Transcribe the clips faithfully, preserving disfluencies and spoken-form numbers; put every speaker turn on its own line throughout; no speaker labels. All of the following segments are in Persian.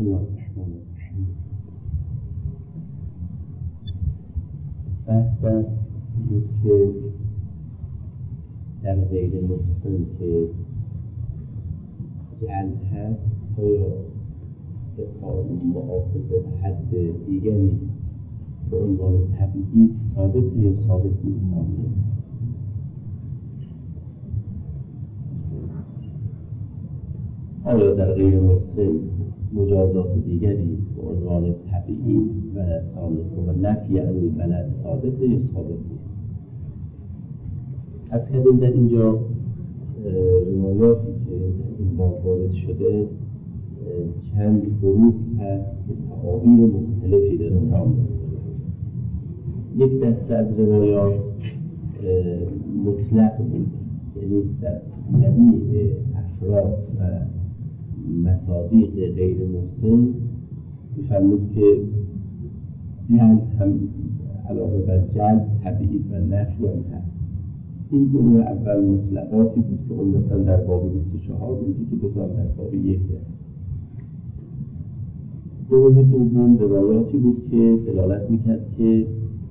الله الرحمن الرحیم. بحث در بود که در غیر محسن که جعل هست آیا به قانون محافظه حد دیگری به عنوان تبعید ثابت یا ثابت نیست؟ آیا در غیر محسن مجازات دیگری به عنوان تبعید و و نفی عن البلد ثابت یا ثابت نیست؟ از کردیم در اینجا روایاتی که در این باب وارد شده چند گروه هست که تعابیر مختلفی داره سامن. یک دسته از روایات مطلق بود، یعنی در جمیع افراد و مصادیق غیر محسن می‌فرمود که جعل هم علاوه بر جعل تبعید و نفی هم هست. این گروه اول مطلقاتی بود که عمدتاً در باب بیست و چهار بودی که دوتا در باب یک هست. گروه دوم روایاتی بود که دلالت میکرد که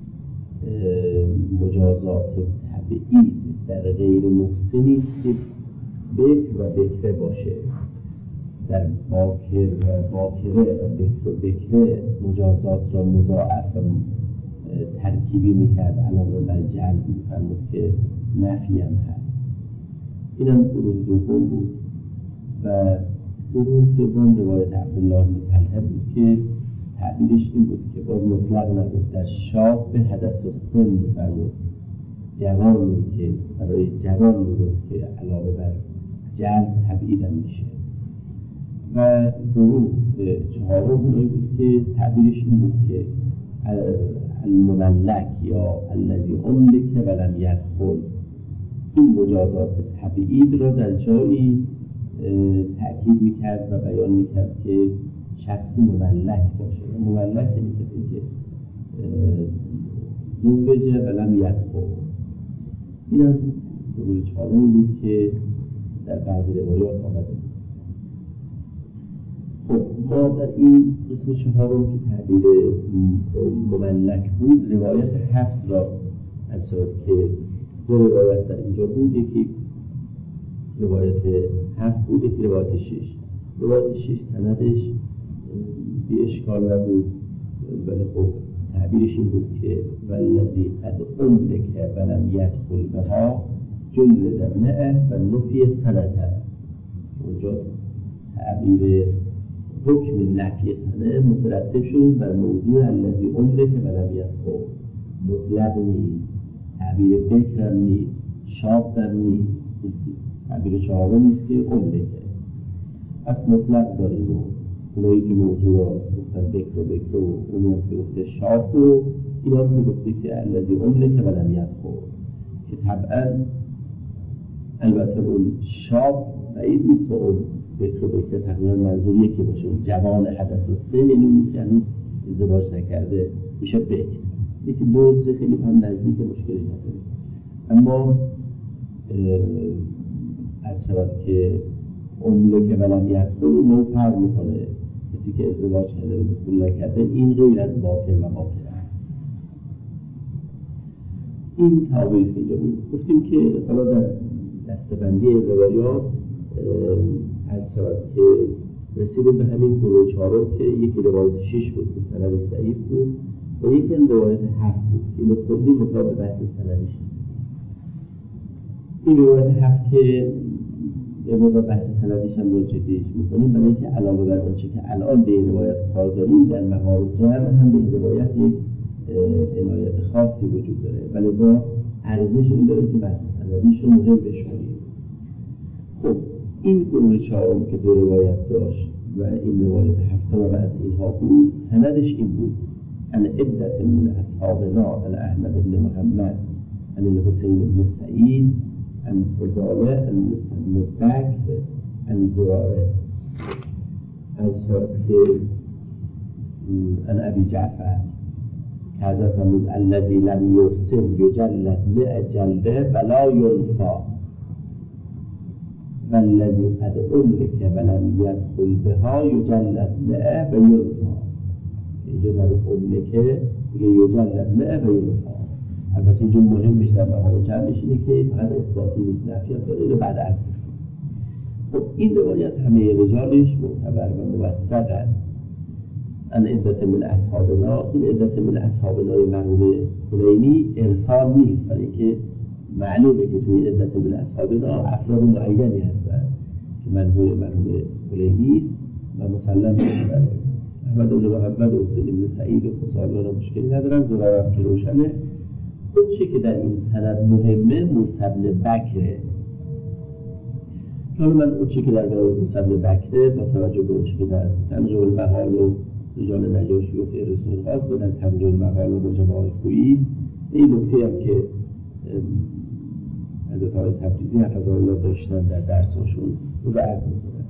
مجازات تبعید در غیر محسنی است که بکر و بکره باشه. در باکر و باکره و بکر و بکره مجازات را مضاعف و ترکیبی میکرد علاوه بر جعل میفرمود که نفی هم هست. این هم گروه دوم بود. و گروه سوم روایت عبدالله بن طلحه بود که تعبیرش این بود که باز مطلق نبود، در شاب به حدث و سن میفرمود جوانی که برای جوان بود که علاوه بر جعل تبعید هم میشه. و گروه چهارم اونایی بود که تعبیرش این بود که المملک یا الذی املک ولم یدخل، این مجازات تبعید را در جایی تأکید میکرد و بیان میکرد که شخصی مملک باشه. مملک یعنی کسی که زوجه ولم یدخل. این هم گروه چهارمی بود که در بعضی روایات آمده بود. خب ما در این قسم چهارم که تعبیر مملک بود روایت هفت را از صورت که دو روایت در اینجا بود، یکی روایت هفت بود یکی روایت شش. روایت شش سندش بی اشکال نبود، ولی خب تعبیرش این بود که والذی قد املک ولم یدخل بها جلد مئة و نفی سنته. اونجا تعبیر حکم نفی سنه مترتب شد بر موضوع الذی املک ولم یدخل. مطلق نیست، تعبیر بکر هم نیست، شاب هم نیست، تعبیر چهارم نیست که املکه. پس مطلق داریم و اونایی که موضوع را گفتن بکر و بکر و اونی هم که گفته شاب و این هم که گفته که الذی املک ولم یدخل، که طبعا البته اون شاب بعید نیست و اون بکر و بکر تقریبا منظور یکی باشه. جوان حدث و سن یعنی اونی که هنوز ازدواج نکرده میشه بکر. یکی دو سه خیلی هم نزدیک مشکلی نداره. اما از شود که املک ولم یدخل اونو فرق میکنه. کسی که ازدواج کرده و دخول نکرده این غیر از باکر و باکر هست. این تعبیریست که اینجا بود. گفتیم که حالا در دسته‌بندی روایات از شود که رسیده به همین گروه چهارم که یکی روایت شش بود که سندش ضعیف بود و یکی هم روایت هفت بود که اینو کلی مطابق بحث سندش. این روایت هفت که به موقع بحث سندش هم رو جدیش میکنیم، برای اینکه علاوه بر آنچه که الان به این روایت کار داریم در مقام جمع هم به این روایت یک عنایت خاصی وجود داره و لذا ارزش این داره که بحث سندیش رو مهم بشماریم. خب این گروه چهارم که دو روایت داشت و این روایت هفتم و از اینها بود، سندش این بود: ان عدت من اصحابنا عن احمد بن محمد عن الحسین بن سعید عن فضاله عن مسلم بکر عن زراره از که عن ابی جعفر کذا فرمود الذی لم یحسن یجلد مئة جلده ولا ینفی. والذی قد املک ولم یدخل بها یجلد معه و یرفع. اینجا در املکه میگه یجلد معه و یرفع. البته اینجا مهم بیشتر مقام جمعش اینه که فقط اثباتی نیست، نفی هم داره. اینو بعد عرض می‌کنم. خب این روایت همه رجالش معتبر و موثقه. ان عدت من اصحابنا، این عدت من اصحابنای مرحوم کلینی ارسال نیست، برای اینکه معلومه که توی عدت من اصحابنا افراد معینی هستن که منظور مرحوم کلینی است و مسلم می‌داره. احمد بن محمد و حسین بن سعید و فضاله را مشکلی ندارن، زراره هم که روشنه. اون چی که در این سند مهمه موسی بن بکره. که من اون چی که در باب موسی بن بکره با توجه به اون چی که در تنقیح المقال و رجال نجاشی و فهرست خاص و در تنقیح المقال و مجموعه خویی، این نکته هم که حضرت آقای تبریزی حفظه الله داشتن در درساشون رو عرض می‌کنن.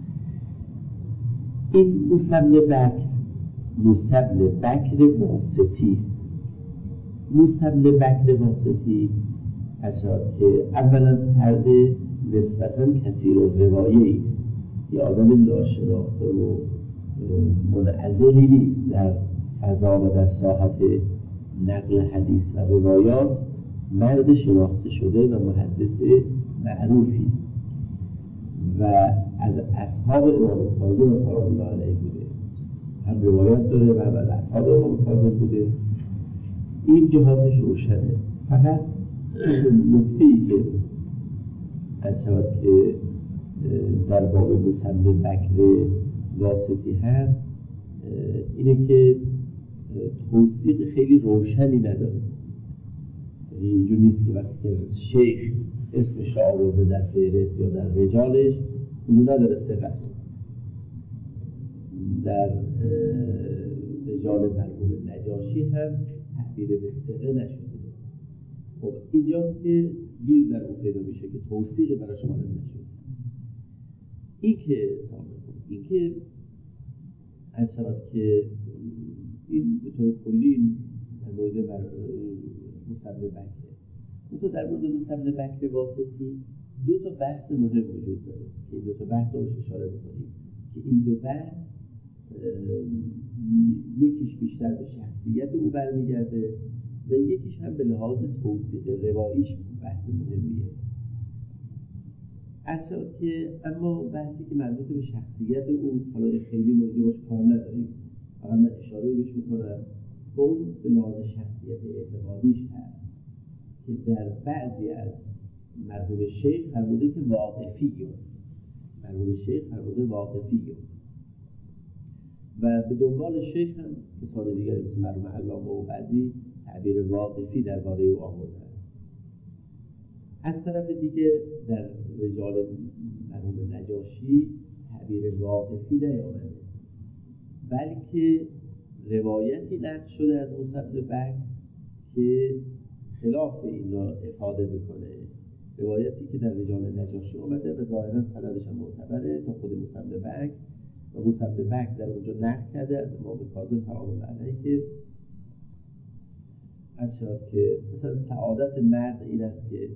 این موسی بن بکر موسی بن بکر واسطی است. موسی بن بکر واسطی اشارت که اولا فرد نسبتاً کثیر الروایه است، یه آدم ناشناخته و منعزلی نیست در فضا و در ساحت نقل حدیث و روایات، مرد شناخته شده و محدث معروفی است و از اصحاب امام کاظم سلام الله علیه بوده، هم روایت داره و هم از اصحاب امام کاظم بوده. این جهاتش روشنه. فقط نکته‌ای که از شود که در باب موسی بن بکر واسطی هست اینه که توثیق خیلی روشنی نداره. اینجور نیست که وقتی که شیخ اسمش را آورده در فهرست یا در رجالش اونو نداره ثقت. در رجال مرحوم نجاشی هم تعبیر به ثقه نشده. خب اینجاست که گیر در اون پیدا میشه که توثیق براش وارد نشده. این که این که از شود که این به طور کلی در مورد موسی بن بکر. اون تو در مورد موسی بن بکر واسطی دو تا بحث مهم وجود داره که این دو تا بحث رو اشاره می‌کنیم که این دو بحث یکیش بیشتر به شخصیت او برمیگرده و یکیش هم به لحاظ توثیق رواییش بحث مهمیه. اصلا که اما بحثی که مربوط به شخصیت او حالا خیلی موضوع باش کار نداریم، فقط من اشاره بهش میکنم که اون به لحاظ شخصیت اعتقادیش هست که در بعضی از مرحوم شیخ فرموده که واقفیون، مرحوم شیخ فرموده واقفیون و به دنبال شیخ هم کسان دیگری مثل مرحوم علامه و بعضی تعبیر واقفی درباره او آوردن. از طرف دیگه در رجال مرحوم نجاشی تعبیر واقفی نیامده، بلکه روایتی نقل شده از موسی بن بکر که خلاف این را افاده بکنه. روایتی که در رجال نجاشی آمده و ظاهرا سندش هم معتبره تا خود موسی بن بکر و موسی بن بکر در اونجا نقل کرده از امام کاظم سلام الله علیه که اشاره که مثلا سعادت مرد این است که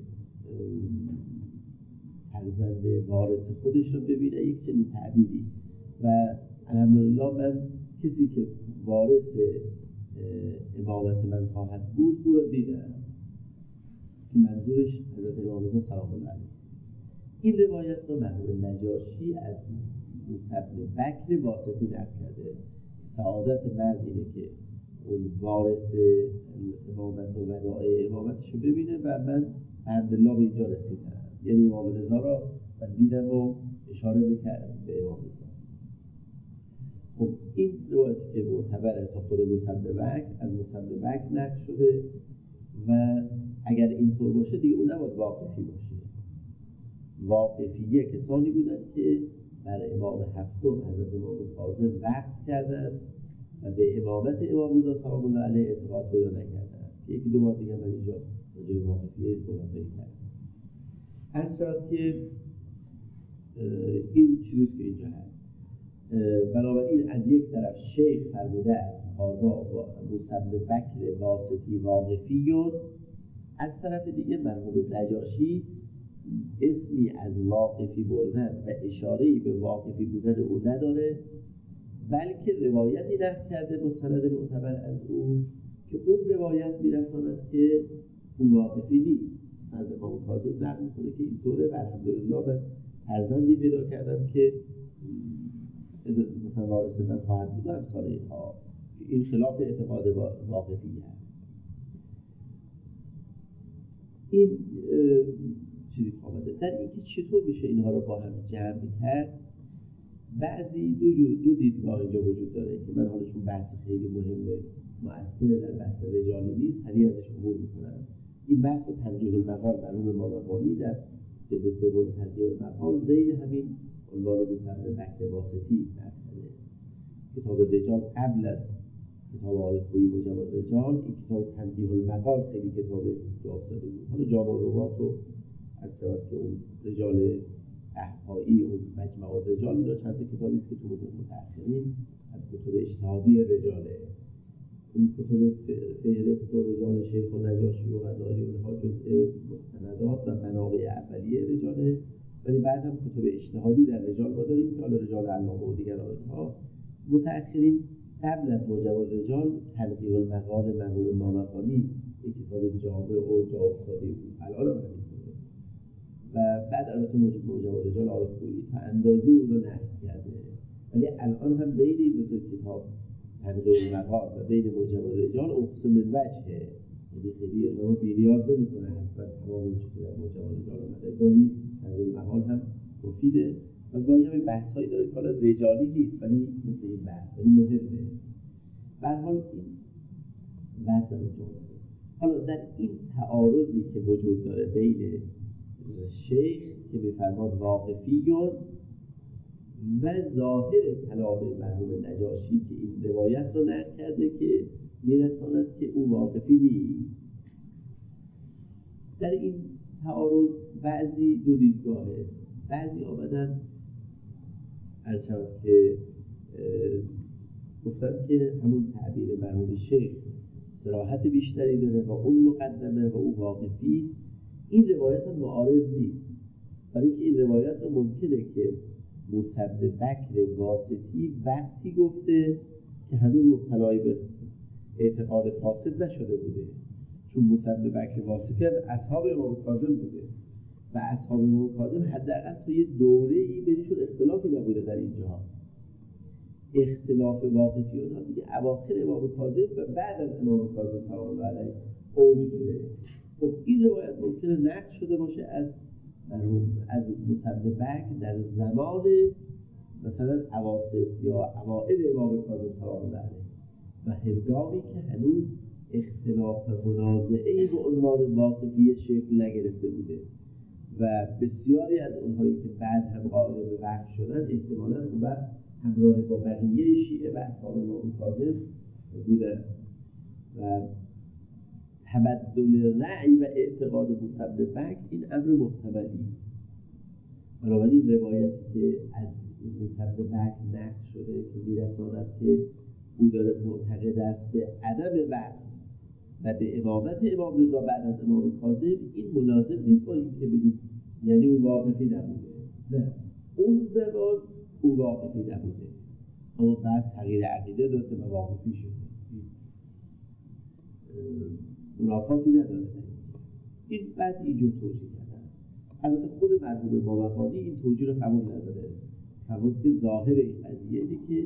فرزند وارث خودش رو ببینه، یک چنین تعبیری. و الحمدلله من کسی که وارث امامت من خواهد بود او رو دیدم که منظورش حضرت امام رضا سلام الله علیه. این روایت رو مرحوم نجاشی از موسی بن بکر واسطی نقل کرده. سعادت مرد اینه که اون وارث امامت و وداع امامتش رو ببینه و من الحمدلله به اینجا رسیدم، یعنی امام رضا را من دیدم و اشاره بکردم به امام رضا. خب این روایتی که معتبره تا خود موسی بن بکر از موسی بن بکر نقل شده و اگر اینطور باشه دیگه اون نباید واقفی باشه. واقفیه کسانی بودن که بر امام هفتم حضرت امام کاظم وقف کردن و به امامت امام رضا سلام الله علیه اعتقاد پیدا نکردن. یکی دو بار دیگه من اینجا راجع به واقفیه صحبت کردم. هر شاید که این چیزی که اینجا هست. بنابراین از یک طرف شیخ فرموده است هذا موسی بن بکر واسطی واقفیون، از طرف دیگه مرحوم نجاشی اسمی از واقفی بردن و اشاره‌ای به واقفی بودن او نداره، بلکه روایتی نقل کرده با سند معتبر از او که اون روایت میرساند که اون واقفی نیست. سند امام کاظم نقل میکنه که اینطوره و الحمدلله من فرزندی پیدا کردم که مثلا وارث من خواهد بود و امثال اینها، که این خلاف اعتقاد واقفی هست. این چیزی که آمده در اینکه چطور میشه اینها رو با هم جمع کرد، بعضی دو جو دو دیدگاه اینجا وجود داره که من حالشون بحث خیلی مهمه، مؤثر در بحث رجالی نیست، سریع ازش عبور میکنم. این بحث و تنقیح المقال مرحوم مامقانی در جلد سوم تنقیح المقال ذیل همین عنوان موسوی بکر واسطی نقله. کتاب رجال قبل از کتاب آقای خویی مجمع رجال، این کتاب تنقیح المقال خیلی کتاب جا افتاده بود. حالا جامع الروات و از شود که اون رجال احفایی، اون مجمع الرجال، اینا چند تا کتابی است که تو متأخرین از کتب اجتهادی رجاله. اون کتب فهرست و رجال شیخ و نجاشی و غزالی و اینها جزء مستندات و منابع اولیه رجاله، ولی بعد هم کتب اجتهادی در رجال ما داریم که حالا رجال علامه و دیگر آنها. متأخرین قبل از مجمع الرجال تنقیح المقال مرحوم مامقانی یک کتاب جامع و جا افتاده بود، الان هم همینطوره. و بعد البته مجمع الرجال آقای خویی تا اندازه اون رو نسخ کرده، ولی الان هم بین این دو تا کتاب تنقیح المقال و بین مجمع الرجال اقسم من وجهه، یعنی خیلی ادامه بی‌نیاز نمی‌کنه حتما تمام اون چیزی که در مجمع الرجال اومده. گاهی تنقیح المقال هم مفیده و گاهی هم بحث‌هایی داره که حالا رجالی نیست ولی مثل این بحث ولی مهمه. به هر حال این بحث در اونجا اومده. حالا در این تعارضی که وجود داره بین شیخ که می‌فرماد واقفیون و ظاهر کلام مرحوم نجاشی که این روایت رو نقل کرده که میرساند که او واقفی نیست، در این تعارض بعضی دو دیدگاهه. بعضی آمدن عرض شود که گفتن که همون تعبیر مرحوم شیخ صراحت بیشتری داره و اون مقدمه و او واقفی. این روایت هم معارض نیست، برای اینکه این روایت رو ممکنه که موسوی بکر واسطی وقتی گفته که هنوز مبتلای به اعتقاد فاسد نشده بوده، چون موسوی بکر واسطی از اصحاب امام کاظم بوده و اصحاب امام کاظم حداقل تا یه دوره‌ای بینشون اختلافی نبوده در اینجا. اختلاف واقفیون ها دیگه اواخر امام کاظم و بعد از امام کاظم سلام الله علیه اوج گرفت. خب این روایت ممکنه نقل شده باشه از مرحوم از موسوی بکر در زمان مثلا اواسط یا اوائل امام کاظم سلام الله علیه و هنگامی که هنوز اختلاف منازعه‌ای به عنوان واقفی شکل نگرفته بوده و بسیاری از اونهایی که بعد هم قائل به وقت شدن احتمالاً اون وقت همراه با بقیه شیعه و اصحاب امام کاظم بودن و تبدل رأی و اعتقاد موسوی بکر این امر محتملی. بنابراین روایتی که از موسوی بکر نقل شده که میرساند که او داره معتقد است به عدم وقت و به امامت امام رضا بعد از امام کاظم، این ملازم نیست با این که بگیم یعنی او واقفی نبوده. نه، اون زمان او واقفی نبوده اما بعد تغییر عقیده داده و واقفی شده. منافاتی نداره. این بعد اینجور توجیه کردن. البته خود مرحوم مامقانی این توجیه رو قبول نداره. فرمود که ظاهر این قضیه اینه که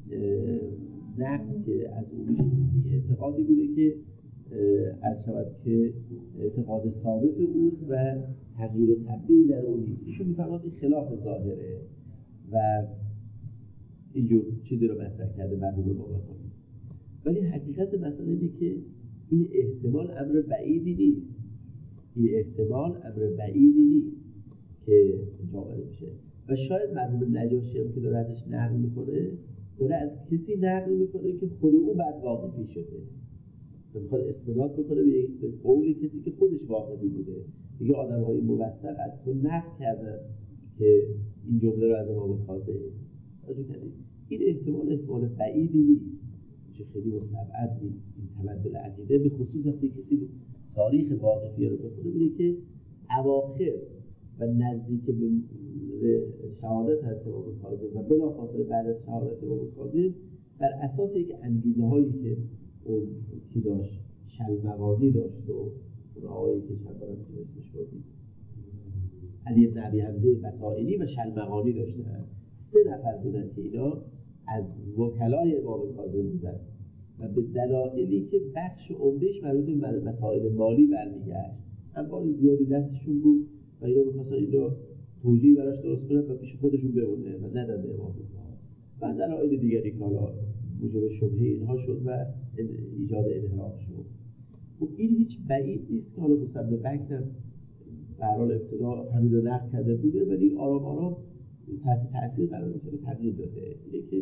نقل که از اون میشه اعتقادی بوده که عرض شود که اعتقاد ثابت اوست و تغییر و تبدیل در اون نیست. ایشون میفرماد این خلاف ظاهره و اینجور چیزی رو مطرح کرده مرحوم مامقانی. ولی حقیقت مسئله اینه که این احتمال امر بعیدی نیست. این احتمال امر بعیدی نیست که جامعه بشه و شاید مرحوم نجاشی هم که داره ازش نقل میکنه داره از کسی نقل میکنه که خود او بعد واقفی شده، میخواد استناد بکنه به قول کسی که خودش واقفی بوده. میگه آدم های موثق از تو نقل کردن که این جمله رو از امام کاظم راجع کردید. این احتمال احتمال بعیدی نیست، چه خیلی مستبعد نیست. این تبدل عقیده به خصوص وقتی کسی تاریخ واقفی رو بخونه میگه که اواخر و نزدیک به شهادت حضرت امام کاظم و بلافاصله بعد از شهادت امام کاظم بر اساس یک انگیزه هایی که اون کی داشت، شلمغانی داشت و اون آقایی که چند بارم که اسمش بردیم علی بن ابی حمزه بطائنی و شلمغانی داشتن. سه نفر بودن که اینا از وکلای امام کاظم بودن و به دلایلی که بخش عمدهش مربوط به مسائل مالی برمیگشت، اموال زیادی دستشون بود و اینا می‌خواستن اینا توجیه براش درست کنن و پیش خودشون بمونه و ندن به امام کاظم و دلایل دیگری که حالا موجب شبهه اینها شد و ایجاد انحراف شد. خب این هیچ بعید نیست که حالا موسی بن بکر به هر حال ابتدا همین رو نقد کرده بوده ولی آرام آرام تحت تاثیر قرار می‌گیره، تغییر داده. اینه که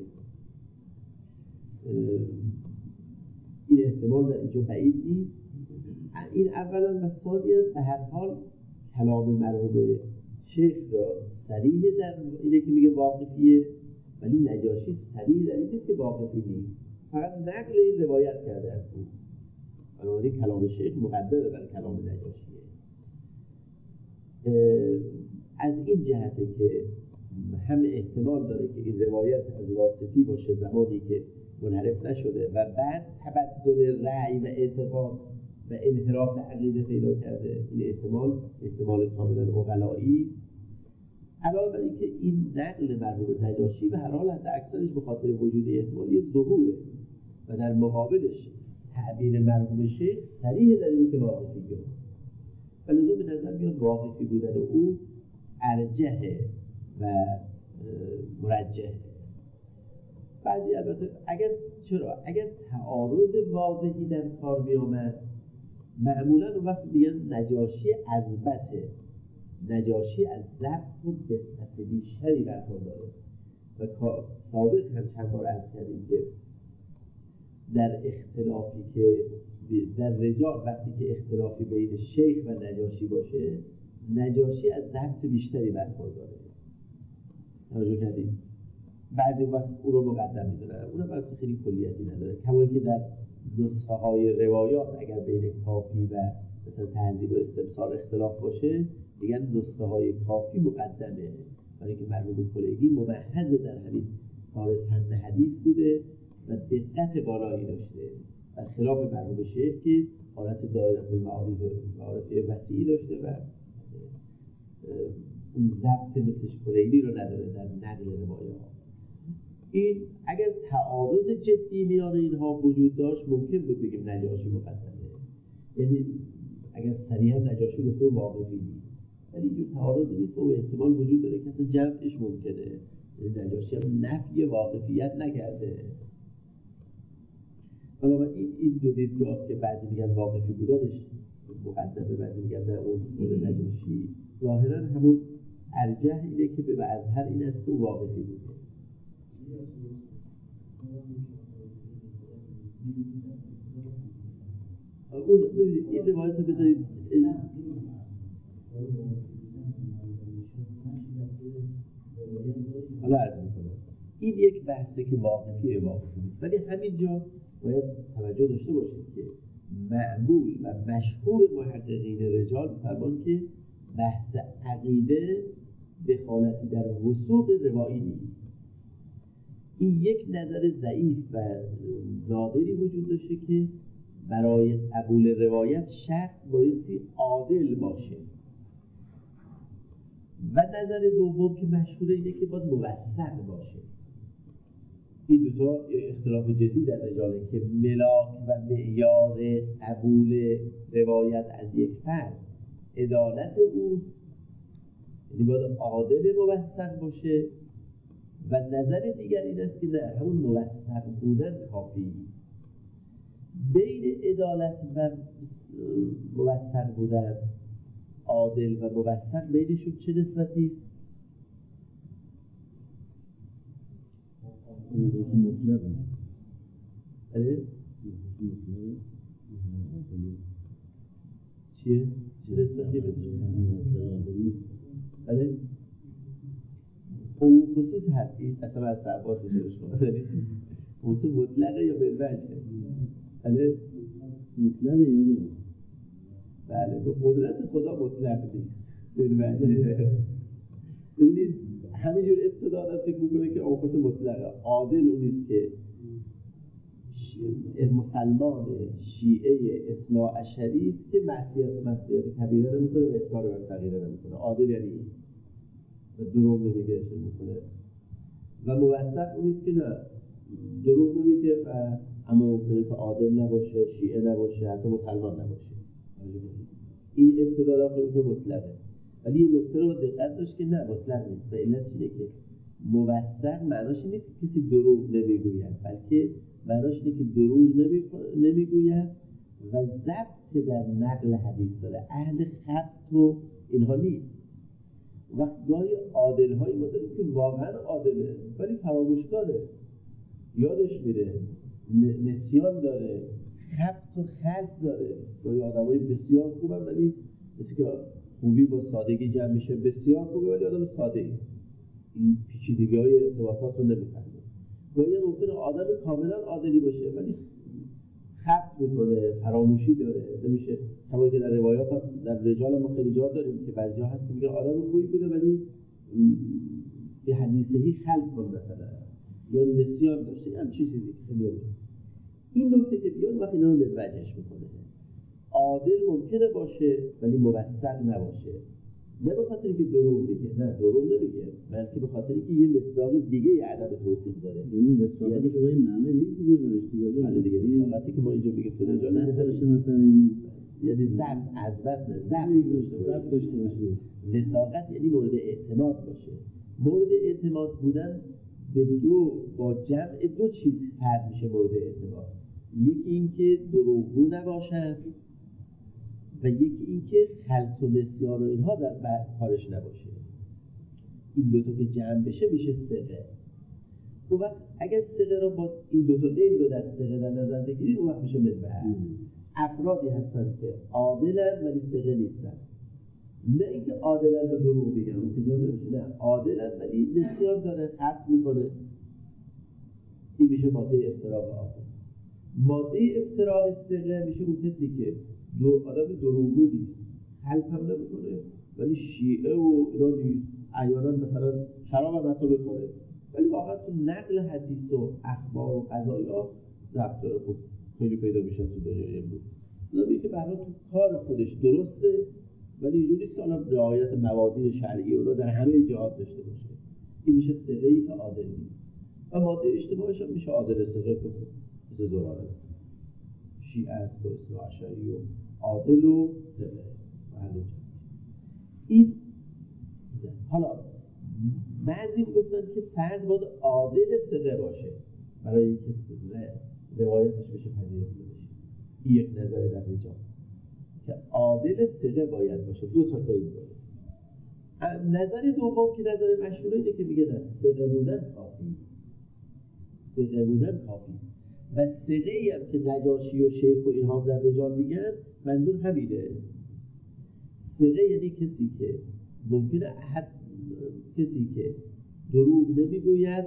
این احتمال در اینجا بعید نیست. این اولا و ثانیاً به هر حال کلام مرحوم شیخ را صریح در اینه که میگه واقفیه، ولی نجاشی صریح در اینه که واقفی نیست، فقط نقل این روایت کرده از اون. بنابراین کلام شیخ مقدمه بر کلام نجاشیه. از این جهته که هم احتمال داره که این روایت از واسطی باشه زمانی که منحرف نشده و بعد تبدل رأی و اعتقاد و انحراف عقیده پیدا کرده. این احتمال احتمال کاملا عقلایی. علاوه بر اینکه این نقل مرحوم نجاشی به هر حال از اکثرش به خاطر وجود احتمالی ظهوره و در مقابلش تعبیر مرحوم شیخ صریح در اینه که واقفیه. ولذا به نظر میاد واقفی بودن او ارجحه و مرجحه. بعضی البته اگر چرا اگر تعارض واضحی در کار بیامد معمولا اون وقت میگن نجاشی اثبته، نجاشی از ضبط و دقت بیشتری برخورداره و سابق هم چند بار عرض کردیم که در اختلافی که در رجال وقتی که اختلافی بین شیخ و نجاشی باشه نجاشی از ضبط بیشتری برخورداره. توجه کردیم؟ بعضی وقت او رو مقدم میدونن، اونم البته خیلی کلیتی نداره، کما اینکه در نسخه های روایات اگر بین کافی و مثلا تهذیب و استبصار اختلاف باشه میگن نسخه های کافی مقدمه، برای اینکه مرحوم کلیگی ممحض در همین کار فن حدیث بوده و دقت بالایی داشته، در خلاف مرحوم شیخ که حالت دایره المعارف معارف وسیعی داشته و اون ضبط مثل کلیگی رو نداره در نقل روایات. این اگر تعارض جدی میان اینها وجود داشت ممکن بود بگیم نجاشی مقدمه، یعنی اگر صریحا نجاشی گفته واقفی نیست، ولی اینجور تعارض نیست و احتمال وجود داره که اصلا جمعش ممکنه، یعنی نجاشی هم نفی واقفیت نکرده. بنابراین این دو دیدگاه که بعضی میگن واقفی بودنش مقدمه، بعضی میگن نه اون خود نجاشی، ظاهرا همون ارجح اینه که به اظهر این است که واقفی بوده. اون ببینید این روایت رو بذارید حالا عرض میکنم این یک بحثه که واقفی واقفی نیست، ولی همینجا باید توجه داشته باشید که معمول و مشهور محققین رجال فرمان که بحث عقیده دخالتی در وثوق روایی نیست. این یک نظر ضعیف و نادری وجود داشته که برای قبول روایت شخص بایستی عادل باشه و نظر دوم که مشهوره اینه که باید موثق باشه. این دوتا اختلاف جدی در رجاله که ملاک و معیار قبول روایت از یک فرد عدالت او، یعنی باید عادل موثق باشه و نظر دیگر این است که نه همون موثق بودن کافی. بین عدالت و موثق بودن، عادل و موثق بینشون چه نسبتی است؟
مطلق
بله؟ چیه؟ چه نسبتی بینشون؟ بله؟ اون خصوص هست این اصلا از تعباس بشرش کنم، بله؟ خصوص مطلقه یا بالوجه؟ بله؟
مطلقه یا نه؟
بله، به قدرت خدا مطلق نیست. ببینید همینجور ابتدا آدم فکر میکنه که آقاس مطلقه عادل اونیست که مسلمان شیعه اثنا عشری است که معصیت معصیت کبیره نمیکنه و اصرار بر صغیره نمیکنه. عادل یعنی و دروغ نمیگه میکنه. و موثق اونیست که نه دروغ نمیگه و اما ممکنه که عادل نباشه، شیعه نباشه، حتی مسلمان نباشه. این ابتدا داخل مطلقه. ولی این نکته رو دقت داشت که نه مطلق نیست. و علت اینه که موثق معناش نیست که کسی دروغ نمیگوید، بلکه معناش اینه که دروغ نمیگوید و ضبط در نقل حدیث داره، اهل خبط و اینها نیست. وقت گاهی عادل هایی ما داریم که واقعا عادله ولی فراموشکاره، یادش میره، نسیان داره، خبط و خلط داره. گاهی آدم های بسیار خوبن ولی مثل که خوبی با سادگی جمع میشه، بسیار خوبه ولی آدم ساده ایست، این پیچیدگی های ارتباطات رو نمیفهمه. گاهی ممکنه آدم کاملا عادلی باشه ولی خبط میکنه، فراموشی داره، نمیشه. همونی که در روایات هم در رجال ما خیلی جا داریم که بعضی ها هست که میگه آدم خوبی بوده ولی به حدیثهی خلط کن مثلا یا نسیان داشته، هم چی چیزی خیلی داره. این نکته که بیاد وقتی اینا رو مدوجهش میکنه. عادل ممکنه باشه ولی موثق نباشه، نه به خاطر که دروغ میگه، نه دروغ نمیگه، بلکه به خاطر که یه مصداق دیگه عدم توصیف داره.
یعنی مصداقی که روی معنی نیست دیگه.
حالا دیگه وقتی که ما اینجا میگیم تو رجال
نمیشه مثلا
یعنی ضبط عظمت نه ضبط داشته باشه. وثاقت یعنی مورد اعتماد باشه. مورد اعتماد بودن به دو با جمع دو چیز فرد میشه مورد اعتماد. یکی این که دروغگو نباشد و یکی این که خلط و نسیان و اینها در کارش نباشه. این دوتا که جمع بشه میشه ثقه. اون وقت اگر ثقه رو با این دوتا قید رو در ثقه در نظر بگیرید اون وقت میشه منبع. افرادی هستن که عادلن ولی ثقه نیستن، نه اینکه عادلن و دروغ میگن، اون که جمع نمیشه. نه عادلن ولی نسیان داره، خلط میکنه. این میشه ماده افتراق عادل. ماده افتراق ثقه میشه اون کسی که دو آدم دروغگو نیست، خلط هم نمیکنه ولی شیعه و اینا نیست، احیانا مثلا شراب هم حتی بخوره ولی واقعا تو نقل حدیث و اخبار و قضایا ضبط داره. خب خیلی پیدا میشن تو دنیای امروز. آدمی که برای تو کار خودش درسته ولی اینجوری نیست که الان رعایت موازین شرعی اونا در همه جهات داشته باشه. این میشه ثقه‌ای که عادل نیست. و ماده اجتماعش هم میشه عادل ثقه که مثل زراره شیعه است و اثنا عشری و عادل و ثقه محل این. حالا بعضی میگفتن که فرد باید عادل ثقه باشه برای اینکه روایتش بشه پذیرفته بشه. این یک نظر در رجال که عادل ثقه باید باشه، دو تا قید داره. نظر دوم که نظر مشهوره اینه که میگه نه ثقه بودن کافی، ثقه بودن کافی. و ثقه ای هم که نجاشی و شیخ و اینها در رجال میگن منظور همینه. ثقه یعنی کسی که ممکنه احد کسی که دروغ نمیگوید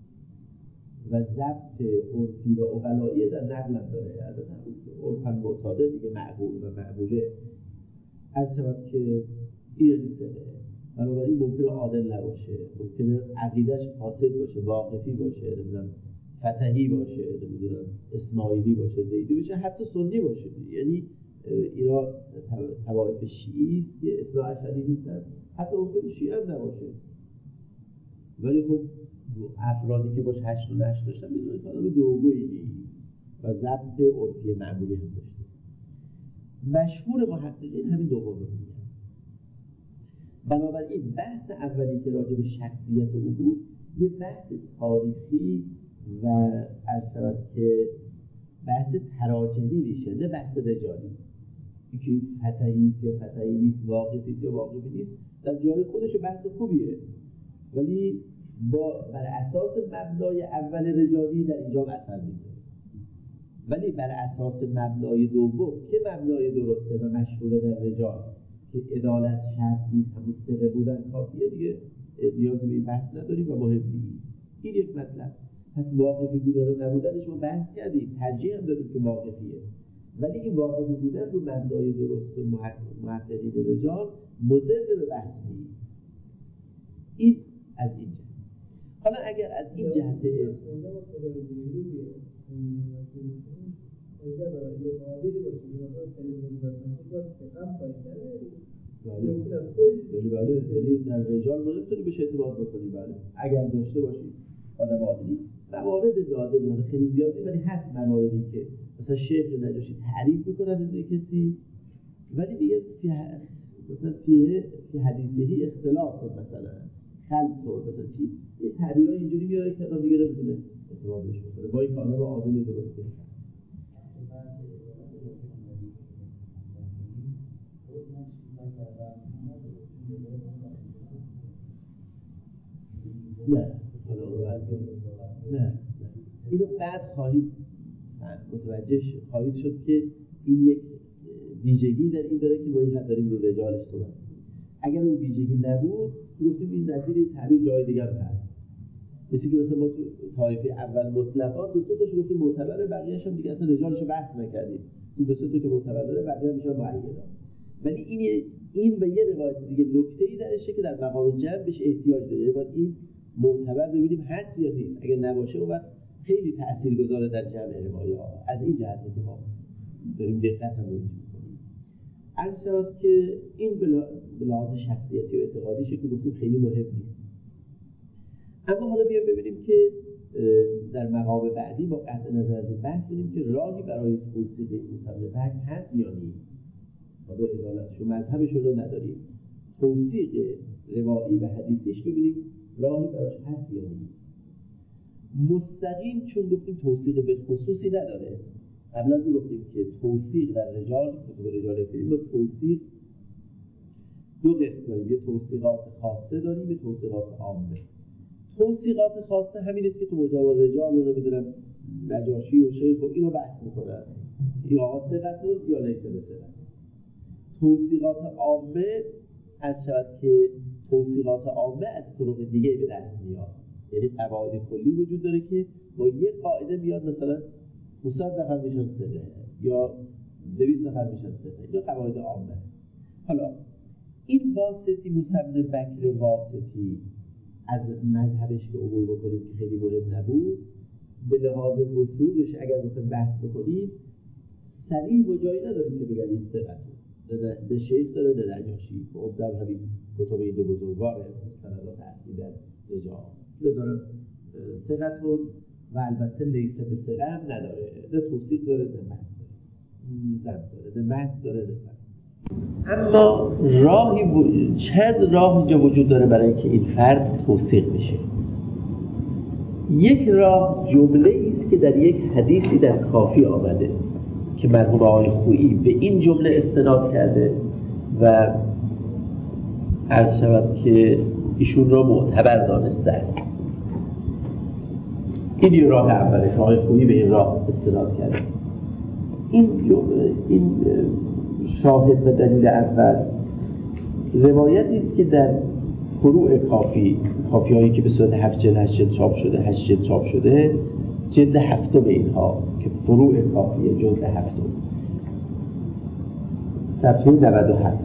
و ضبط عرفی و عقلایی در نقل داره، از عرفاً معتاده دیگه، معقول و معقوله. از شود که این ثقه بنابراین ممکنه عادل نباشه، ممکنه عقیدش فاسد باشه، واقفی باشه، نمیدونم فتحی باشه، نمیدونم اسماعیلی باشه، زیدی باشه، حتی سنی باشه. یعنی اینا طوایف شیعی است که اثنا عشری نیستن، حتی ممکنه شیعه هم نباشه ولی خب افرادی که باش هشت و نشت داشتن میدونید که آدم دروغگویی نیست و ضبط عرفی معمولی هم داشته. مشهور محققین همین دوم رو میگن. بنابراین بحث اولی که راجع به شخصیت او بود یه بحث تاریخی و از طرف که بحث تراجمی میشه، نه بحث رجالی. اینکه فتحی است یا فتحی نیست، واقفی است یا واقفی نیست، در جای خودش بحث خوبیه ولی با بر اساس مبنای اول رجالی در اینجا اثر میده. ولی بر اساس مبنای دوم که مبنای درسته و مشهور در رجال که عدالت شرط نیست، همون ثقه بودن کافیه، دیگه نیازی به این بحث نداریم و مهم نیست. این یک مطلب. پس واقفی بودن و نبودنش ما بحث کردیم، ترجیح هم دادیم که واقفیه ولی این واقعی بودن رو مبنای درست و محققین رجال مضر به بحث نیست. این از این جهت. حالا اگر از این جهت بله بله یعنی در رجال رو نمیتونی بهش اعتماد بکنی. بله اگر داشته باشی آدم عادلی. موارد نادری یعنی خیلی زیادی، ولی هست مواردی که مثلا شیخ نجاشی تعریف میکنن از کسی، ولی دیگه فی مثلا فی فی حدیثهی اختلاف کن، مثلا خلط کن، مثلا چی یه تعبیرای اینجوری میاره که آدم دیگه نمیتونه اعتمادش بکنه با این آدم عادل درسته. نه نه اینو بعد خواهید متوجه خواهید شد که این یک ویژگی در این داره که ما اینقدر داریم رو رجالش صحبت. اگر اون ویژگی نبود گفتیم این نظیر تعبیر جای دیگر هست، مثل که مثلا ما تو طایفه اول مطلقا دو سه تاش گفتیم معتبره، بقیه‌اش هم دیگه اصلا رجالشو بحث نکردیم. این دو سه تا که معتبر داره بقیه میشه معیدا. ولی این این به یه روایت دیگه نکته‌ای درشه که در مقام جمع بهش احتیاج داره. یعنی باید این معتبر ببینیم هست یا نیست. اگر نباشه اون وقت خیلی تاثیرگذاره در جمع روایات. از این جهته که ما داریم دقت هم می‌کنیم. عرض شد که این به لحاظ شخصیتی و اعتقادیشه که گفتیم خیلی مهم نیست. اما حالا بیایم ببینیم که در مقام بعدی با قطع نظر از این بحث ببینیم که راهی برای توصیف موسی بن بکر هست یا نیست. حالا ادالتشو مذهبشون رو نداریم، توصیق روایی و حدیثیش ببینیم راهی براش هست یا نیست. مستقیم چون گفتیم توصیق به خصوصی نداره. قبلا گفتیم که توصیق در رجال کتب رجال کریم با توصیق دو قسم داریم، یه توصیقات خاصه داریم، یه توصیقات عامه. توصیقات خاصه همین است که تو مجمع رجال رو نمیدونم نجاشی و شیخ و اینو بحث میکنن یا آقا ثقتون یا لیس بثقت. توصیقات عامه از شد که توصیقات عامه از طرق دیگه به دست میاد. یعنی قواعد کلی وجود داره که با یه قاعده میاد مثلا صد نفر میشن ثقه یا دویست نفر میشن ثقه، یا قواعد عامه. حالا این واسطی موسی بن بکر واسطی از مذهبش که عبور بکنیم که خیلی مهم نبود، به لحاظ وصولش اگر بخوایم بحث بکنیم صریح و جایی نداریم که بگن این ثقتون، نه شیخ داره نه نجاشی. مقدم همین کتب این دو بزرگوار مستندات اصلی در رجال نداره ثقتون و البته لیس به ثقه هم نداره، نه توصیق داره نه متن داره، نه متن داره نه متن. اما راهی و... چند راه اینجا وجود داره برای که این فرد توصیق بشه. یک راه جمله است که در یک حدیثی در کافی آمده که مرحوم آقای خویی به این جمله استناد کرده و عرض شود که ایشون را معتبر دانسته است. این یه راه اوله که آقای خویی به این راه استناد کرده. این جمله این شاهد و دلیل اول روایتی است که در فروع کافی، کافی هایی که به صورت هفت جلد هشت جلد چاپ شده، هشت جلد چاپ شده، جلد هفتم اینها که فروع کافیه، جلد هفتم صفحه نود و هفت،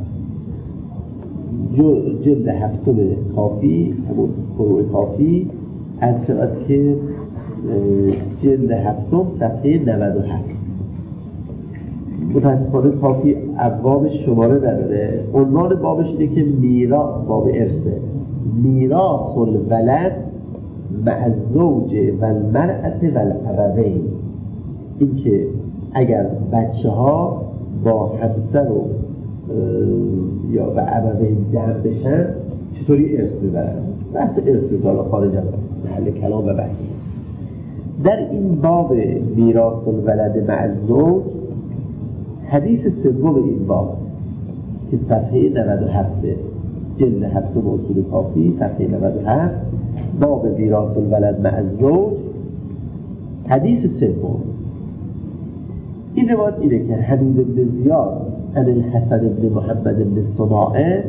جلد هفتم کافی، همون فروع کافی از شود که جلد هفتم صفحه نود و هفت. متاسفانه کافی ابوابش شماره نداره. عنوان بابش اینه که میراث، باب ارثه، میراث الولد مع الزوج و المرأة و الابوین. این که اگر بچه ها با همسر و یا و ابوین جمع بشن چطوری ارث ببرن. بحث ارث داره خارج از محل کلام و بحث. در این باب میراث الولد مع الزوج حدیث سوم این باب که صفحه نود و هفت جلد هفتم اصول کافی صفحه نود و هفت، باب میراث الولد مع الزوج، حدیث سوم. این روایت اینه که حبیب بن زیاد عن الحسن بن محمد بن صناعه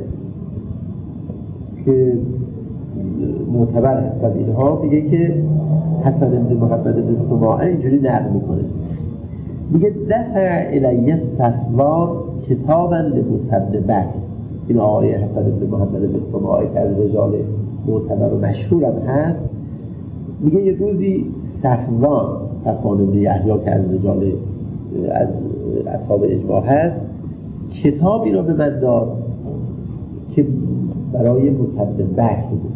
که معتبر هستن اینها، میگه که حسن بن محمد بن صناعه اینجوری نقل میکنه میگه دفع الیه صفوان کتابا لمصدبک. این آقای حسن بن محمد بن سماعه که از رجال معتبر و مشهور هم هست، میگه یه روزی صفوان صفوان بن یحیی که از رجال از اصحاب اجماع هست کتابی را به من داد که برای مصدبک بود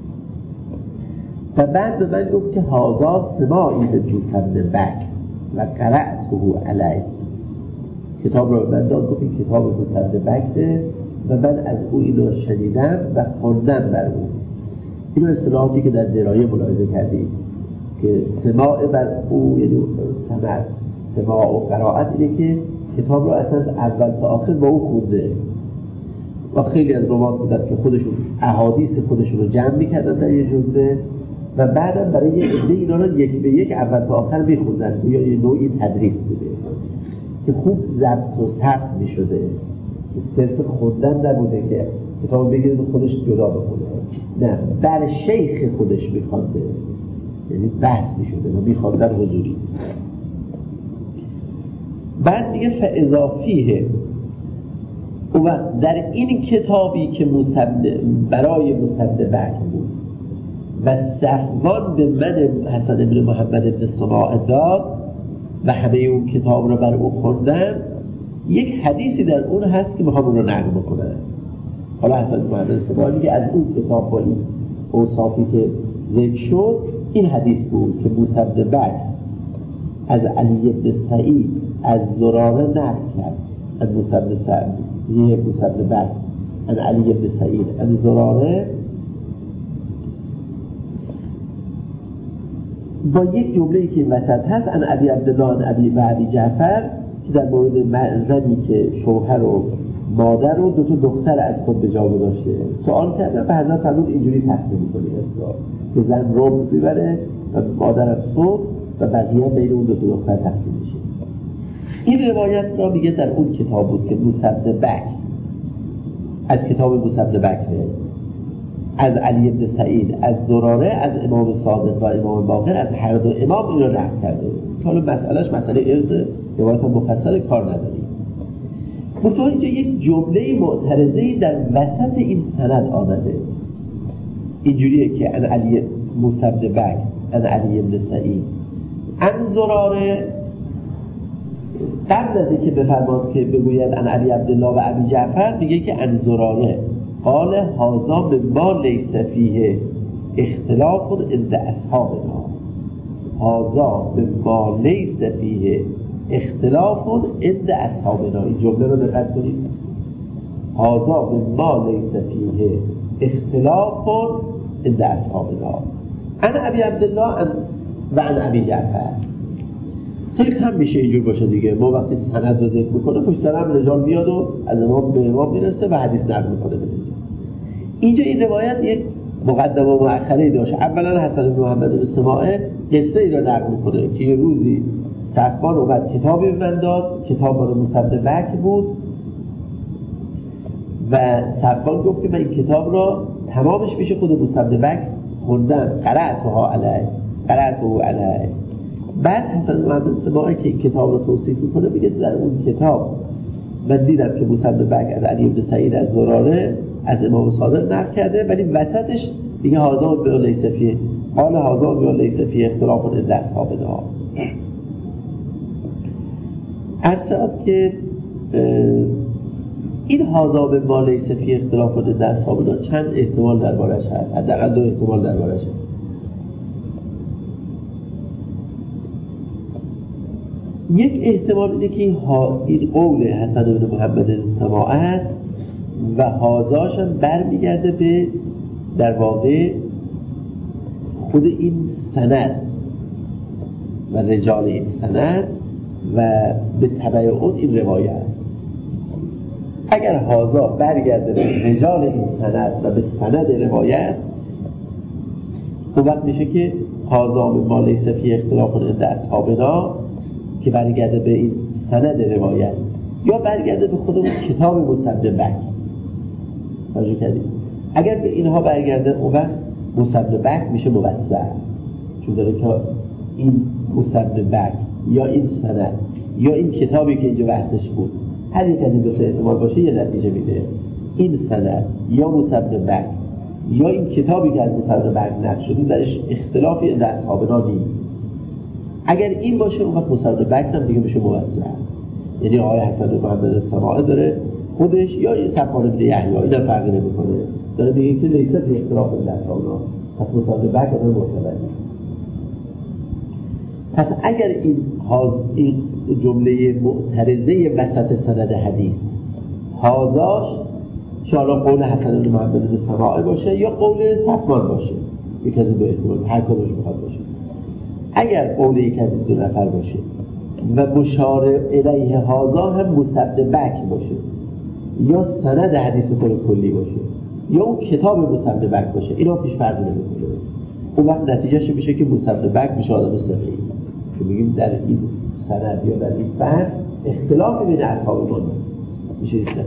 و بعد به من گفت که هذا سماعی به مصدبک و قرأته علیه. کتاب را به من داد، گفت این کتاب مصدبکه و من از او این را شنیدم و خوندم بر او. این اصطلاحاتی که در درایه ملاحظه کردیم که سماع بر او یعنی سماع سماع و قرائت اینه که کتاب را اصلا اول تا آخر با او خونده. و خیلی از روات بودن که خودشون احادیث خودشون رو جمع میکردن در یه جزوه و بعدم برای یه عده اینا رو یک به یک اول تا آخر میخوندن یا یه نوعی تدریس بوده که خوب ضبط و ثبت میشده، صرف خوندن نبوده که کتاب بگیرد و خودش جدا بخونه، نه بر شیخ خودش میخونده، یعنی بحث میشده و میخوندن حضوری. بعد میگه فاضافیه و در این کتابی که مصدق برای مصدبک بود و صفوان به من حسن بن محمد بن سماعه داد و همه اون کتاب رو بر او خوندم، یک حدیثی در اون هست که میخوام اون رو نقل بکنم. حالا حسن بن محمد بن سماعه میگه از اون کتاب با این اوصافی که ذکر شد این حدیث بود که مصدبک از علی بن سعید از زراره نقل کرد، از مصدبک سعید یه مصدبک از علی بن سعید از زراره با یک جمله‌ای که این وسط هست ان ابی عبدالله ان ابی و ابی جعفر که در مورد زنی که شوهر و مادر و دو تا دختر از خود به جا گذاشته سوال کردن و حضرت فرمود اینجوری تقسیم می‌کنه که زن رو میبره و مادرم صبح و بقیه بین اون دو تا دختر تقسیم میشه. این روایت را میگه در اون کتاب بود که مصدبک از کتاب مصدبک از علی بن سعید از زراره از امام صادق و امام باقر از هر دو امام این را نقل کرده. حالا مسئلهش مسئله ارث روایت مفصل کار نداریم. منتها اینجا یک جمله معترضه‌ای در وسط این سند آمده، اینجوریه که از علی مصدبک از علی بن سعید از زراره قبل از اینکه بفرماد که بگوید ان علی عبدالله و ابی جعفر میگه که ان زراره قال هذا مما لیس فیه اختلاف عند اصحابنا. هذا مما لیس فیه اختلاف عند اصحابنا. این جمله رو دقت کنید. هذا مما لیس فیه اختلاف عند اصحابنا ان ابی عبدالله و ان ابی جعفر. خیلی کم میشه اینجور باشه دیگه. ما وقتی سند رو ذکر میکنه پشت سر هم رجال میاد و از امام به امام میرسه و حدیث نقل میکنه. اینجا این روایت یک مقدمه و مؤخره داشت. اولا حسن بن محمد بن سماعه قصه ای را نقل میکنه که یه روزی صفوان اومد کتابی به من داد، کتاب مال مصدبک بود و صفوان گفت که من این کتاب را تمامش میشه خود مصدبک خوندم، قرأتها علیه قرأته علیه. بعد حسن بن محمد بن سماعه که این کتاب را توصیف میکنه میگه در اون کتاب من دیدم که مصدبک از علی بن سعید از زراره از امام صادق نقل کرده، ولی وسطش میگه هازا به لیس فیه قال هازا به لیس فیه اختلاف عند اصحابنا. ارشاد که این هازا به ما لیس فیه اختلاف عند اصحابنا چند احتمال دربارش هست، حداقل دو احتمال دربارش هست. یک احتمال اینه که این قول حسن بن محمد بن سماعه است و هازاش هم برمیگرده به در واقع خود این سند و رجال این سند و به تبع اون این روایت. اگر هازا برگرده به رجال این سند و به سند روایت اون وقت میشه که هازا به ما لیس فی اختلاف عند اصحابنا که برگرده به این سند روایت یا برگرده به خود اون کتاب مصدبک. توجه کردید؟ اگر به اینها برگرده اون وقت مصدبک میشه موسع، چون داره که این مصدبک یا این سند یا این کتابی که اینجا بحثش بود، هر یک از این دو تا احتمال باشه یه نتیجه میده. این سند یا موسی بن بکر یا این کتابی که از موسی بن بکر نقل شده درش اختلافی از اصحابنا نیست. اگر این باشه اون وقت موسی بن بکر هم دیگه میشه موثق، یعنی آقای حسن بن محمد السماعی داره خودش یا این صفوان بن یحیی اینا فرقی نمیکنه، داره میگه که لیست اختلاف از اصحابنا، پس موسی بن بکر داره معتبره. پس اگر این این جمله معترضه وسط سند حدیث هازاش شالا قول حسن بن محمد السماعی باشه یا قول صفوان باشه، یک از دو احتمال هر کدومش بخواد باشه، اگر قول یک از دو نفر باشه و مشار الیه هازا هم مصدق بکر باشه یا سند حدیث به طور کلی باشه یا اون کتاب مصدق بکر باشه، اینا پیش فرق نمیکنه. اون وقت نتیجهش میشه که مصدق بکر میشه آدم ثقه‌ای، که میگیم در این سند یا در این فهم اختلاف بین اصحاب ما میشه ثقه.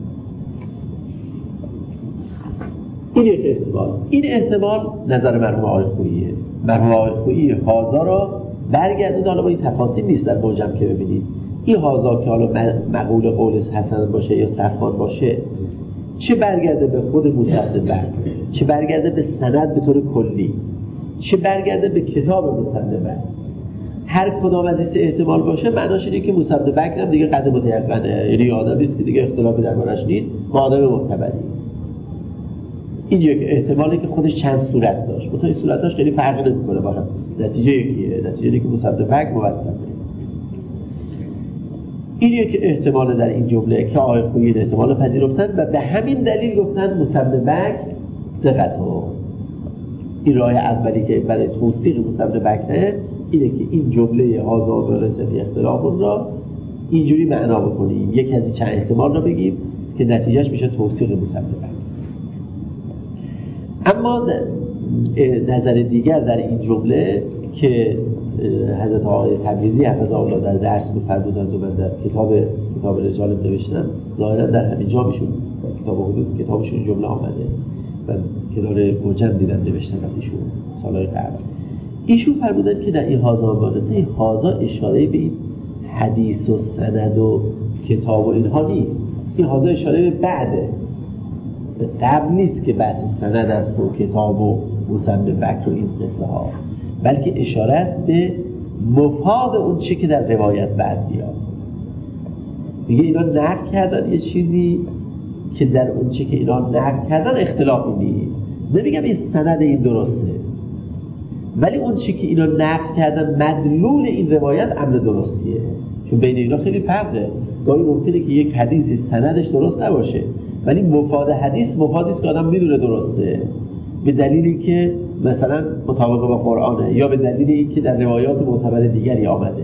این یک احتمال. این احتمال نظر مرحوم آقای خوییه. مرحوم آقای خویی هازا را برگردید، حالا با این تفاصیل نیست در موجم که ببینید این هازا که حالا مقول قول حسن باشه یا صفوان باشه، چه برگرده به خود مصدق بکر، چه برگرده به سند به طور کلی، چه برگرده به کتاب مصدق بکر، هر کدام از این احتمال باشه معناش اینه که مصدق بکر هم دیگه قد متیقنه، یعنی آدمی است که دیگه اختلافی دربارش نیست، ما آدم معتبری. این یک احتمالی که خودش چند صورت داشت، منتها این صورتاش خیلی فرق نمی‌کنه با هم، نتیجه یکیه، نتیجه اینه که مصدق بکر موثقه. این یک احتمال در این جمله که آقای خویی احتمال پذیرفتن و به همین دلیل گفتن مصدق بکر ثقته. این راه اولی که برای توثیق مصدق بکر اینه که این جمله هازا برسه فی اختلافون را اینجوری معنا بکنیم، یک از این چند احتمال را بگیم که نتیجهش میشه توثیق مصدق بکر. اما نظر دیگر در این جمله که حضرت آقای تبریزی حفظه الله در درس می‌فرمودند و من در کتاب کتاب رجال نوشتم، ظاهرا در همین جا میشون کتاب حدود کتابشون جمله آمده و کنار موجم دیدم نوشتن ایشون سالهای قبل. ایشون فرمودند که در این هازا مانسه، این هازا اشاره به این حدیث و سند و کتاب و اینها نیست، این هازا اشاره به بعده، به قبل نیست که بحث سند است و کتاب و مصدق بکر و این قصه ها، بلکه اشاره است به مفاد اون چی که در روایت بعد بیاد. میگه اینا نقل کردن یه چیزی که در اون چی که اینا نقل کردن اختلافی نیست، نمیگم این سند این درسته، ولی اون چی که اینا نقل کردن مدلول این روایت امر درستیه، چون بین اینا خیلی فرقه. گاهی ممکنه که یک حدیثی سندش درست نباشه ولی مفاد حدیث مفادی است که آدم میدونه درسته، به دلیلی که مثلا مطابق با قرآنه یا به دلیلی که در روایات معتبر دیگری آمده.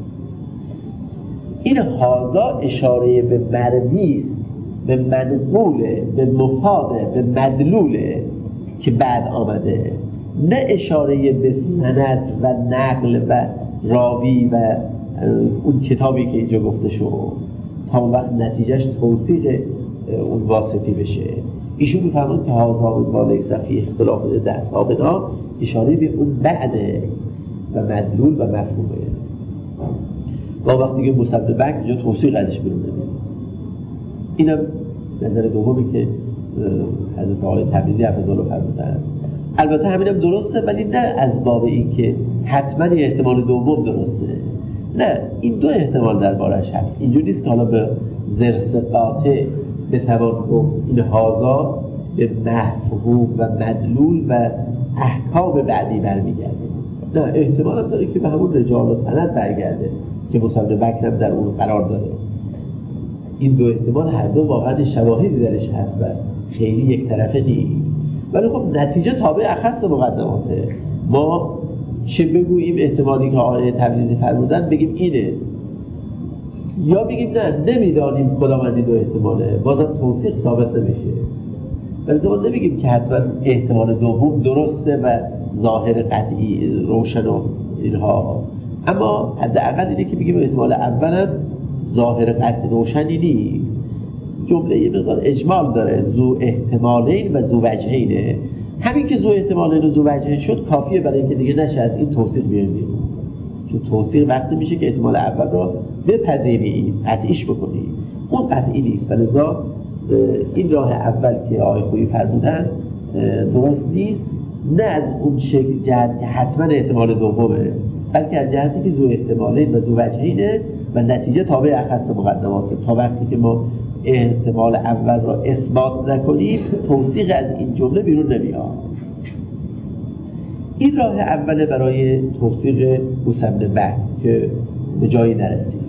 این هازا اشاره به مروی، به منقوله، به مفاده، به مدلوله که بعد آمده، نه اشاره به سند و نقل و راوی و اون کتابی که اینجا گفته شد تا اون وقت نتیجهش توثیق اون واسطی بشه. ایشون میفرمون که هازا و بالیس فی اختلاف اصحابنا اشاره به اون بعده و مدلول و مفهومه. با وقتی که مصدق بکر اینجا توثیق ازش بیرون نمیاد. اینم نظر دومی که حضرت آقای تبریزی حفظه الله فرمودن. البته همینم درسته ولی نه از باب این که حتما احتمال دوم درسته، نه، این دو احتمال دربارش هست. اینجوری نیست که حالا به ذرس قاطع بتوان گفت این هازا به مفهوم و مدلول و احکام بعدی برمیگرده، نه، احتمال هم داره که به همون رجال و سند برگرده که مصدق بکر هم در اون قرار داره. این دو احتمال هر دو واقعا شواهدی درش هست و خیلی یک طرفه نیست، ولی خب نتیجه تابع اخص مقدماته. ما چه بگوییم احتمالی که آقای تبریزی فرمودن بگیم اینه، یا بگیم نه نمیدانیم کدام از این دو احتماله، بازم توثیق ثابت نمیشه. ولی ما نمیگیم که حتما احتمال دوم درسته و ظاهر قطعی روشن و اینها، اما حداقل اینه که بگیم احتمال اولم ظاهر قطعی روشنی نیست. جمله یه مقدار اجمال داره، ذو احتمالین و ذو وجهینه. همین که ذو احتمالین و ذو وجهین شد کافیه برای اینکه دیگه نشه از این توثیق بیاریم، چون توثیق وقتی میشه که احتمال اول را بپذیری، قطعیش بکنی. اون قطعی نیست، ولذا این راه اول که آقای خویی فرمودن درست نیست، نه از اون شکل جهت که حتما احتمال دومه، بلکه از جهتی که ذو احتمالین و ذو وجهینه و نتیجه تابع اخص مقدماته. تا وقتی که ما احتمال اول را اثبات نکنیم توثیق از این جمله بیرون نمیاد. این راه اوله برای توثیق موسی بن بکر که به جایی نرسید.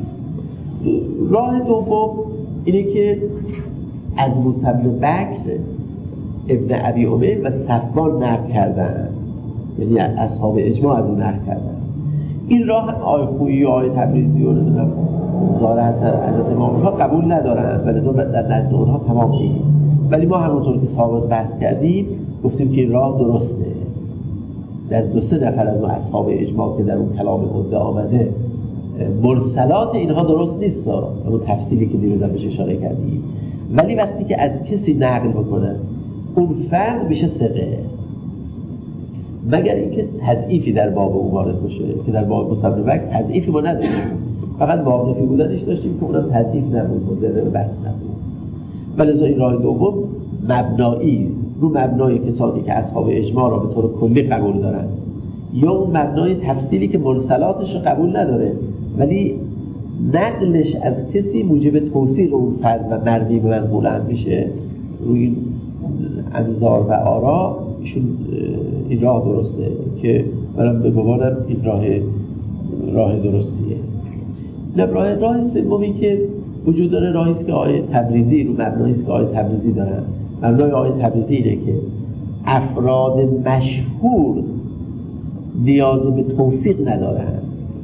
راه دوم اینه که از موسی بن بکر ابن ابی عمیر و صفوان نقل کردن، یعنی اصحاب اجماع از اون نقل کردن. این راه آقای خویی و آقای تبریزی و وزارت حضرت امام ها قبول ندارن و لذا در نزد اونها تمام نیست. ولی ما همونطور که سابق بحث کردیم گفتیم که این راه درسته. در دو سه نفر از اون اصحاب اجماع که در اون کلام مده آمده مرسلات اینها درست نیست، اون تفصیلی که دیروز بهش اشاره کردیم. ولی وقتی که از کسی نقل بکنه اون فرد میشه ثقه، مگر اینکه تضعیفی در باب اون وارد باشه که در باب موسی بن بکر تضعیفی ما نداشتیم، فقط واقفی بودنش داشتیم که اونم تضعیف نبود، مضر به بحث نبود. ولذا این راه دوم مبنایی است، رو مبنای کسانی که اصحاب اجماع را به طور کلی قبول دارن، یا اون مبنای تفصیلی که مرسلاتش رو قبول نداره ولی نقلش از کسی موجب توثیق اون فرد و مردی به منقولن میشه. روی انظار و آرا ایشون این راه درسته که منم به گمانم این راه راه درستیه. راه راه سومی که وجود داره راهی است که آقای تبریزی رو مبنایی است که آقای تبریزی دارن. مبنای آقای تبریزی اینه که افراد مشهور نیازی به توثیق ندارن.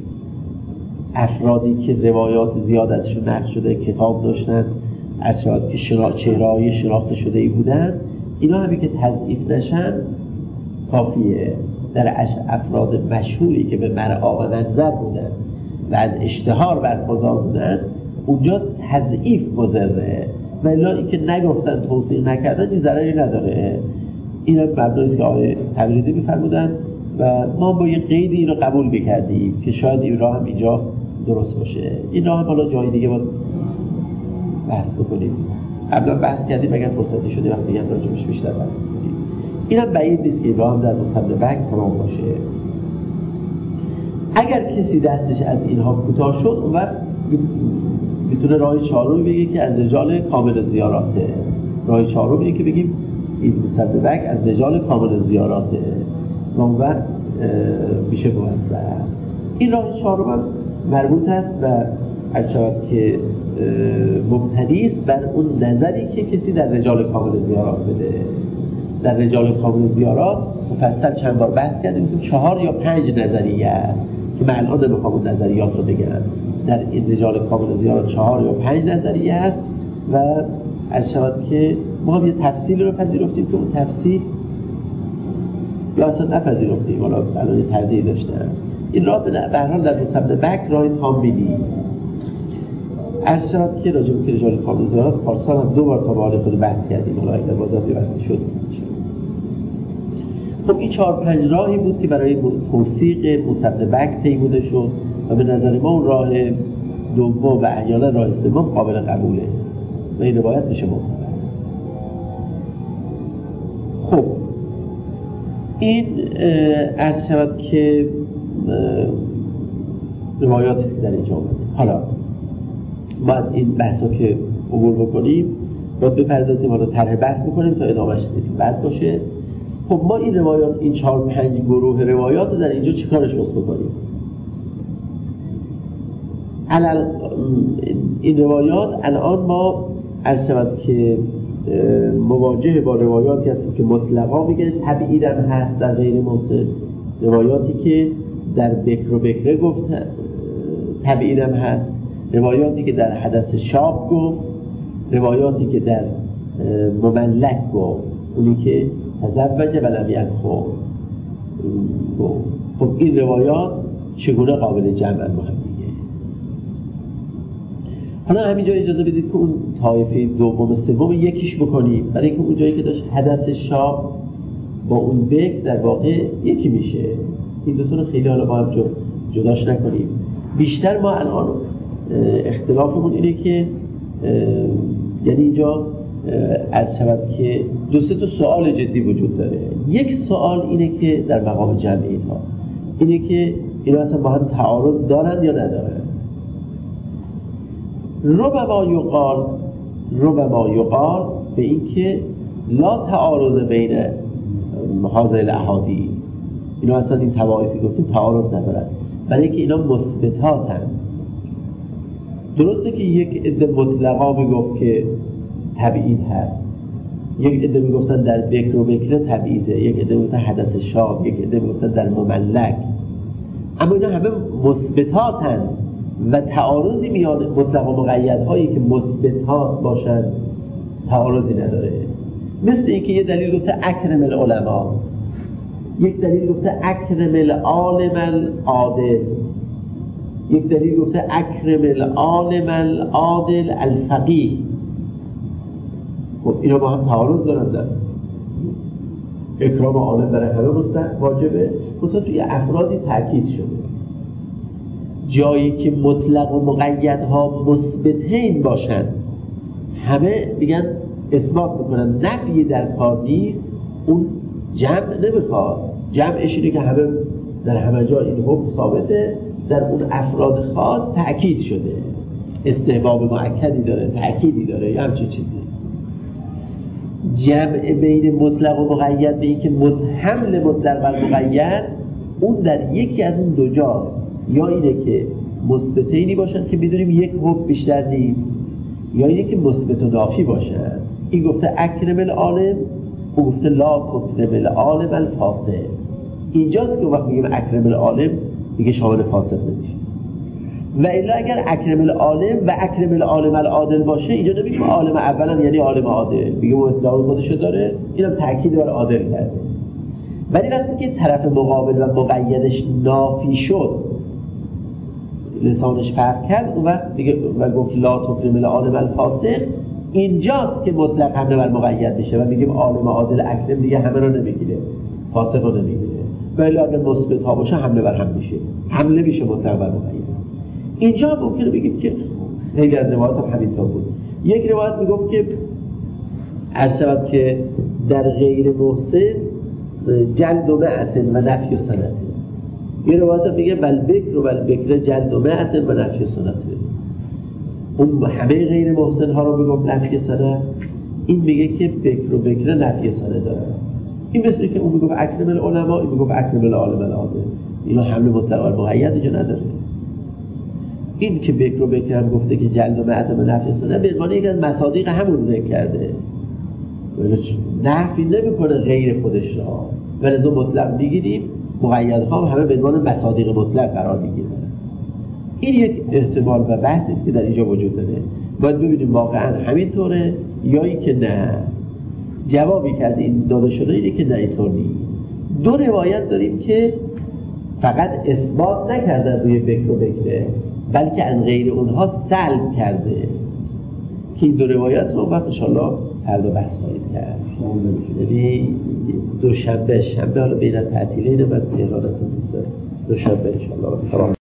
افرادی که روایات زیاد ازشون نقل شده، کتاب داشتن، افراد که شنا... چهره‌های شناخته شده ای بودن، اینا همی که تضعیف نشن کافیه. در افراد مشهوری که به مرعا و منظر بودن و از اشتهار برخوردار بودن اونجا تضعیف مضره، ولی این که نگفتن توثیق نکردن این ضرری نداره. این هم مبناییست که آقای تبریزی می‌فرمودن و ما با یه قیدی اینو قبول می‌کردیم که شاید این راه هم اینجا درست باشه. این راه هم حالا جای دیگه باید بحث بکنیم. قبلا بحث کردیم، اگر فرصتی شده وقتی هم راجبش بیشتر بحث کنیم. این هم بعید نیست که راه هم در موسی بن بکر تمام باشه. اگر کسی دستش از اینها کوتاه شد اون وقت میتونه راه چهارم بگه که از رجال کامل زیاراته. راه چهارم اینه که بگیم این موسی بن بکر از رجال کامل زیاراته و اون وقت میشه موثق. این راه چهارم هم مربوط است و از شود که مبتنی است بر اون نظری که کسی در رجال کامل زیارات بده. در رجال کامل زیارات مفصل چند بار بحث کردیم تو چهار یا پنج نظریه است که من الان نمیخوام اون نظریات رو بگم. در این رجال کامل زیارات چهار یا پنج نظریه است و از شود که ما هم یه تفصیل رو پذیرفتیم که اون تفصیل یا اصلا نپذیرفتیم، حالا الان یه تردید داشتن. این راه به هر حال در موسی بن بکر راه تامینی از شود که راجع به رجال کامل زیارات پارسال هم دو بار تا به حال خود بحث کردیم، حالا اگر بازم یه وقتی شد. خب این چهار پنج راهی بود که برای توثیق موسی بن بکر پیموده شد و به نظر ما اون راه دوم و احیانا راه سوم قابل قبوله و این روایت میشه معتبر. خب این از شود که روایاتی که در اینجا آمده. حالا ما از این بحثا که عبور بکنیم باید بپردازیم، حالا طرح بحث بکنیم تا ادامهش بعد باشه. خب ما این روایات، این چهار پنج گروه روایات در اینجا چیکارش واسه بکنیم؟ الان این روایات الان ما از شود که مواجه با روایاتی هستیم که مطلقا میگه تبعیدم هست در غیر موصل، روایاتی که در بکر و بکره گفت تبعیدم هست، روایاتی که در حدث شاب گفت، روایاتی که در مملک گفت، اونی که تزوج ولم یدخل گفت. خب این روایات چگونه قابل جمع با هم دیگه؟ حالا همینجا اجازه بدید که اون طایفه دوم و سوم یکیش بکنیم، برای اینکه اون جایی که داشت حدث شاب با اون بکر در واقع یکی میشه. این دو تا رو خیلی حالا با هم جو جداش نکنیم. بیشتر ما الان اختلافمون اینه که یعنی اینجا از شود که دو سه تا سوال جدی وجود داره. یک سوال اینه که در مقام جمع اینها اینه که اینا اصلا با هم تعارض دارند یا ندارند. ربما یقال ربما یقال به این که لا تعارض بین هذه الاحادی، اینا اصلا این طوائفی گفتیم تعارض ندارن، برای اینکه اینا مثبتاتن. درسته که یک عده مطلقا میگفت که تبعید هست، یک عده میگفتن در بکر و بکره تبعیده، یک عده میگفتن حدث شاب، یک عده میگفتن در مملک، اما اینا همه مثبتاتن و تعارضی میان مطلق و مقیدهایی که مثبتات باشن تعارضی نداره. مثل اینکه یه دلیل گفته اکرم العلماء، یک دلیل گفته اکرم العالم العادل، یک دلیل گفته اکرم العالم العادل الفقیه. خب اینا با هم تعارض دارن در اکرام عالم برای همه واجبه، خصوصا توی افرادی تاکید شده. جایی که مطلق و مقیدها مثبتین باشن همه میگن اثبات میکنن، نفی در کار نیست، اون جمع نمیخواد. جمعش اینه که همه در همه جا این حکم ثابته، در اون افراد خاص تأکید شده، استحباب مؤکدی داره، تأکیدی داره یا همچین چیزی. جمع بین مطلق و مقید به این که حمل مطلق و مقید اون در یکی از اون دو جاست، یا اینه که مثبتینی باشن که بدونیم یک حکم بیشتر نیست، یا اینه که مثبت و نافی باشن. این گفته اکرم العالم، او گفته لا تکرم العالم الفاسق. اینجاست که وقت میگیم اکرم العالم دیگه شامل فاسق نمیشه. و الا اگر اکرم العالم و اکرم العالم العادل باشه، اینجا نمیگیم عالم اولم یعنی عالم عادل، میگیم اصطلاح خودشو داره، اینم تاکید بر عادل کرده. ولی وقتی که طرف مقابل و مقیدش نافی شد، لسانش فرق کرد، اون وقت دیگه و گفت لا تکرم العالم الفاسق، اینجاست که مطلق حمله بر مقید میشه و میگیم عالم عادل اکرم دیگه همه رو نمیگیره، فاسق رو نمیگیره. ولی اگر مثبت ها باشه حمله بر هم میشه، حمله میشه مطلق بر مقید. اینجا ممکنه بگیم که خیلی از روایات هم همینطور بود. یک روایت میگفت که عرض شود که در غیر محسن جلد و معتن و نفی و سنته. یه روایت میگه بل بکر و بل بکر جلد و معتن و نفی و سنته. اون همه غیر محسن ها رو میگفت نفی سنه، این میگه که بکر و بکر نفی سنه داره. این مثل که اون میگفت اکرم العلماء، این میگفت اکرم العالم العادل. اینا حمل مطلق و مقید اینجا نداره. این که بکر و بکر هم گفته که جلد و معتن و نفی سنه به عنوان یک از مصادیق همون ذکر کرده، نفی نمیکنه غیر خودش را، ولذا مطلق میگیریم، مقیدها همه به عنوان مصادیق مطلق قرار میگیرن. این یک احتمال و بحثی است که در اینجا وجود داره. باید ببینیم واقعا همینطوره یا این که نه. جوابی که از این داده شده اینه که نه اینطور نیست. دو روایت داریم که فقط اثبات نکردن روی بکر و بکره، بلکه از غیر اونها سلب کرده، که این دو روایت رو وقت انشاءالله فردا بحث خواهید کرد. یعنی دوشنبه شنبه، حالا بین تعطیلین و تهران دو شنبه انشاءالله.